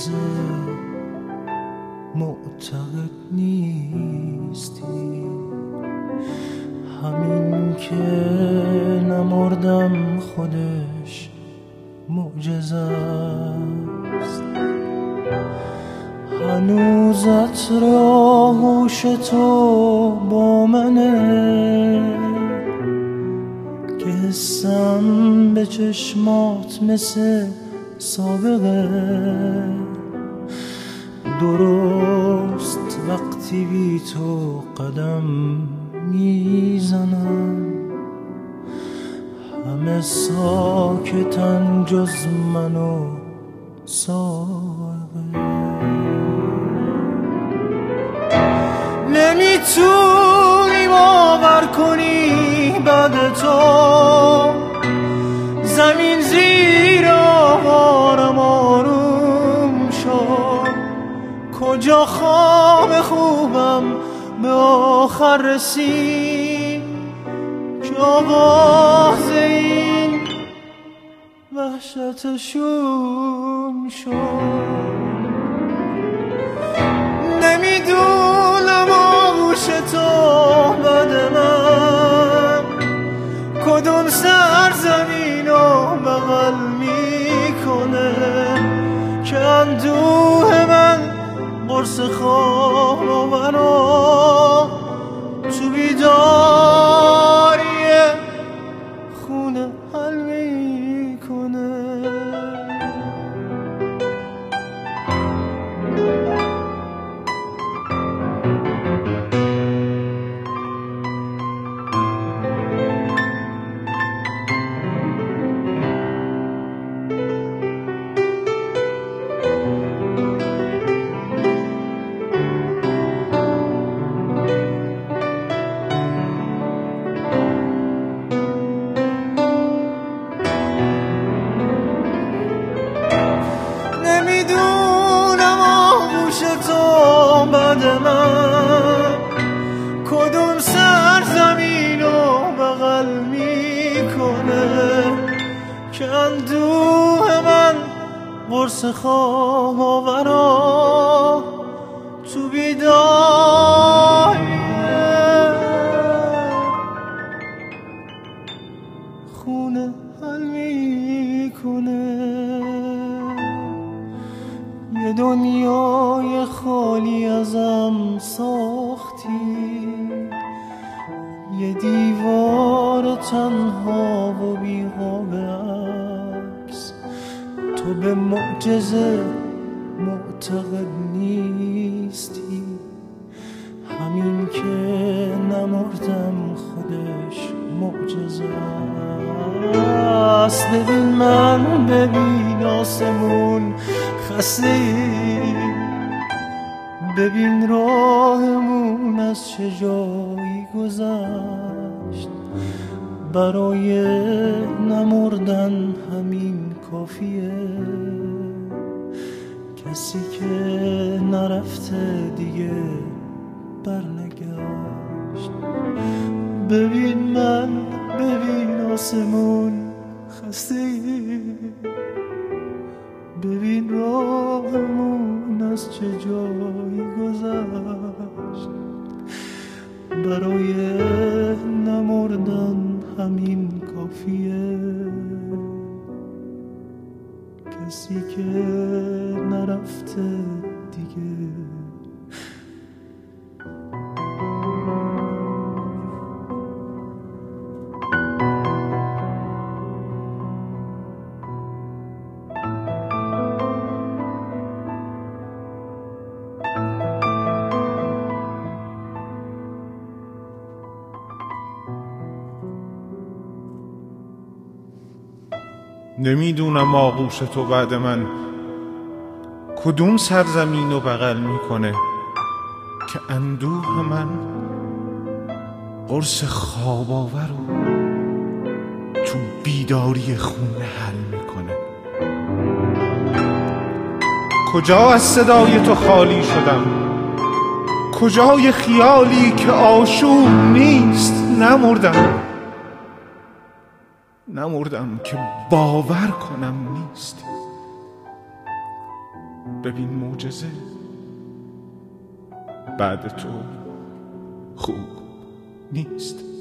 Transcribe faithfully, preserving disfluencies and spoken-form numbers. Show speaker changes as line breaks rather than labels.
معجزه معتقد نیستی. همین که نمردم خودش معجزه است. هنوزت را هوش تو با منه که حسم به چشمات مثل سابقه. درست وقتی بی تو قدم میزنم همه ساکتن جز من و ساقه. نمیتونی باور کنی بعد تو زمین زیر آوارم آروم شد. کجا خواب خوبم به آخر رسید که آغاز این وحشت شوم شد. نمیدونم آغوش تو بعد من کدوم سرزمین رو بغل میکنه که اندوه من قرص خواب آورا تو بیداری خونه حل میکنه. نمیدونم آغوش تو بعد من کدوم سرزمین رو بغل میکنه که اندوه من قرص خواب آورا تو بیداری خونه حل میکنه. یه دنیای خالی ازم ساختی، یه دیوار تنها و بی‌قاب عکس. تو به معجزه معتقد نیستی. همین که نمردم خودش معجزه است. ببین من، ببین آسمون خسته، ببین راهمون از چه جایی گذشت. برای نمردن همین کافیه. کسی که نرفته دیگه برنگشت. ببین من، ببین آسمون خسته، ببین راهمون از چه جایی گذشت. برای نمردن همین کافیه. کسی که نرفته دیگه.
نمیدونم آغوش تو بعد من کدوم سرزمین رو بغل میکنه که اندوه من قرص خواب آور رو تو بیداری خونه حل میکنه. کجا از صدای تو خالی شدم، کجای خیالی که آشوب نیست. نمردم نمردم که باور کنم نیستی. ببین معجزه، بعد تو خوب نیست.